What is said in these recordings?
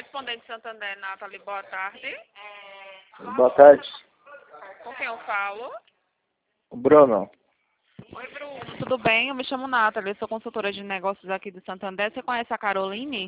Correspondente Santander, Nathalie, boa tarde. Boa tarde. Com quem eu falo? O Bruno. Oi, Bruno, tudo bem? Eu me chamo Nathalie, eu sou consultora de negócios aqui do Santander. Você conhece a Caroline?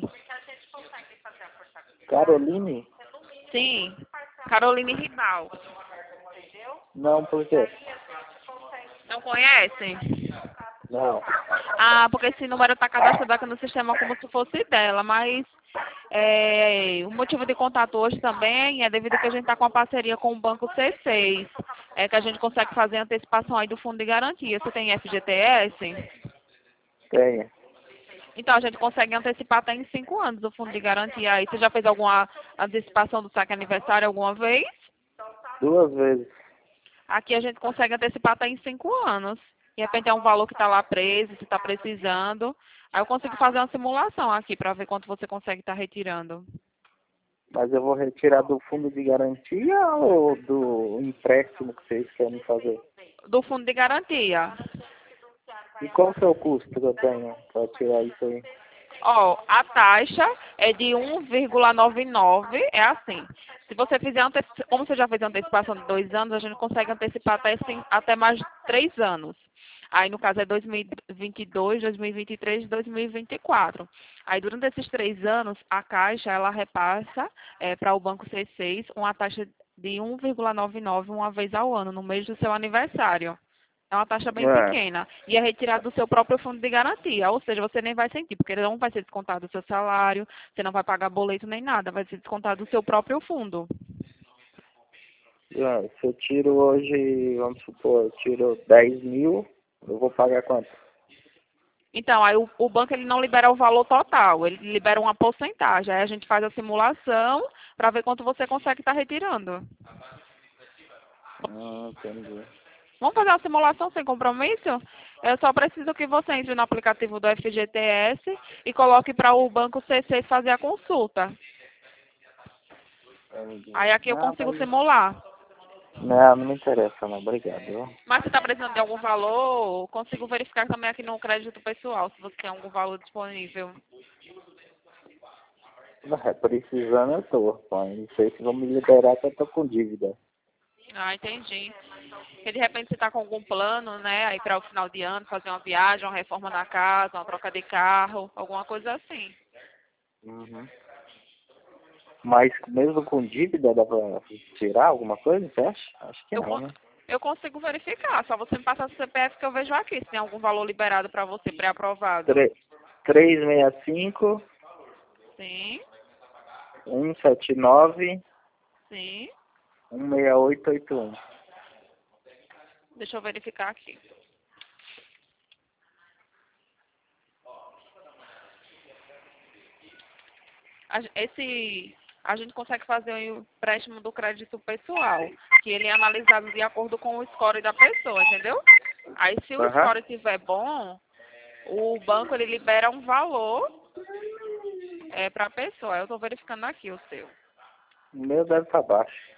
Caroline? Sim, Caroline Ribal. Não, por quê? Não conhece? Não. Ah, porque esse número está cadastrado aqui no sistema como se fosse dela, mas o motivo de contato hoje também é devido que a gente está com uma parceria com o Banco C6, que a gente consegue fazer antecipação aí do fundo de garantia. Você tem FGTS? Tenho. Então, a gente consegue antecipar até em 5 anos o fundo de garantia aí. Você já fez alguma antecipação do saque aniversário alguma vez? 2 vezes. Aqui a gente consegue antecipar até em 5 anos. De repente é um valor que está lá preso, se está precisando. Aí eu consigo fazer uma simulação aqui para ver quanto você consegue estar retirando. Mas eu vou retirar do fundo de garantia ou do empréstimo que vocês querem fazer? Do fundo de garantia. E qual que é o custo que eu tenho para tirar isso aí? Ó, a taxa é de 1,99, é assim. Se você fizer, como você já fez a antecipação de 2 anos, a gente consegue antecipar até mais de 3 anos. Aí, no caso, é 2022, 2023 e 2024. Aí, durante esses 3 anos, a Caixa, ela repassa para o Banco C6 uma taxa de 1,99 uma vez ao ano, no mês do seu aniversário. É uma taxa bem pequena. E é retirado do seu próprio fundo de garantia. Ou seja, você nem vai sentir, porque ele não vai ser descontado do seu salário, você não vai pagar boleto nem nada, vai ser descontado do seu próprio fundo. Se eu tiro hoje, vamos supor, eu tiro 10 mil, eu vou pagar quanto? Então, aí o banco ele não libera o valor total, ele libera uma porcentagem. Aí a gente faz a simulação para ver quanto você consegue estar retirando. Entendi. Vamos fazer uma simulação sem compromisso? Eu só preciso que você entre no aplicativo do FGTS e coloque para o Banco C6 fazer a consulta. Entendi. Aí aqui eu consigo simular. Não me interessa não, obrigado. Viu? Mas se está precisando de algum valor, consigo verificar também aqui no crédito pessoal, se você tem algum valor disponível. Precisando eu tô, pô. Não sei se vão me liberar que eu tô com dívida. Ah, entendi. Porque de repente você está com algum plano, né, aí para o final de ano, fazer uma viagem, uma reforma na casa, uma troca de carro, alguma coisa assim. Uhum. Mas mesmo com dívida dá pra tirar alguma coisa, você acha? Acho que Eu, não, cons né? eu consigo verificar, só você me passar o CPF que eu vejo aqui, se tem algum valor liberado para você, pré-aprovado. 365 Sim, 179 sim. 16881. Deixa eu verificar aqui. A gente consegue fazer o empréstimo do crédito pessoal, que ele é analisado de acordo com o score da pessoa, entendeu? Aí se o Aham. score estiver bom, o banco ele libera um valor para a pessoa. Eu estou verificando aqui o seu. O meu deve estar baixo.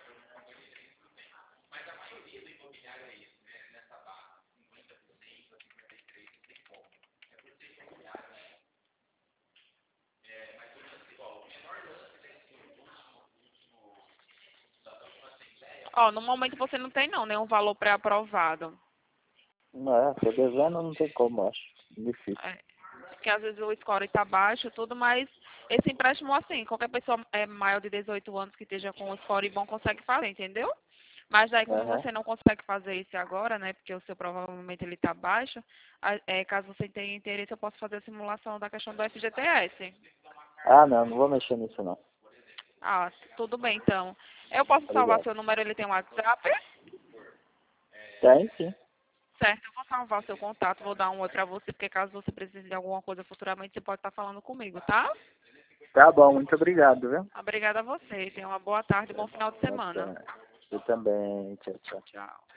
Ó, no momento você não tem não, nenhum valor pré-aprovado. Não, tô devendo, não tem como, acho. Difícil. É, porque às vezes o score está baixo e tudo, mas esse empréstimo assim, qualquer pessoa maior de 18 anos que esteja com o score bom consegue fazer, entendeu? Mas aí como Aham. você não consegue fazer isso agora, né, porque o seu provavelmente ele está baixo, caso você tenha interesse eu posso fazer a simulação da questão do FGTS. Ah, não vou mexer nisso não. Ah, tudo bem então. Eu posso salvar Obrigado. seu número, ele tem um WhatsApp? Tem sim. Certo, eu vou salvar seu contato, vou dar um oi pra você, porque caso você precise de alguma coisa futuramente, você pode estar falando comigo, tá? Tá bom, muito obrigado, viu? Obrigada a você. Tenha uma boa tarde e bom final de semana. Eu também. Tchau, tchau. Tchau.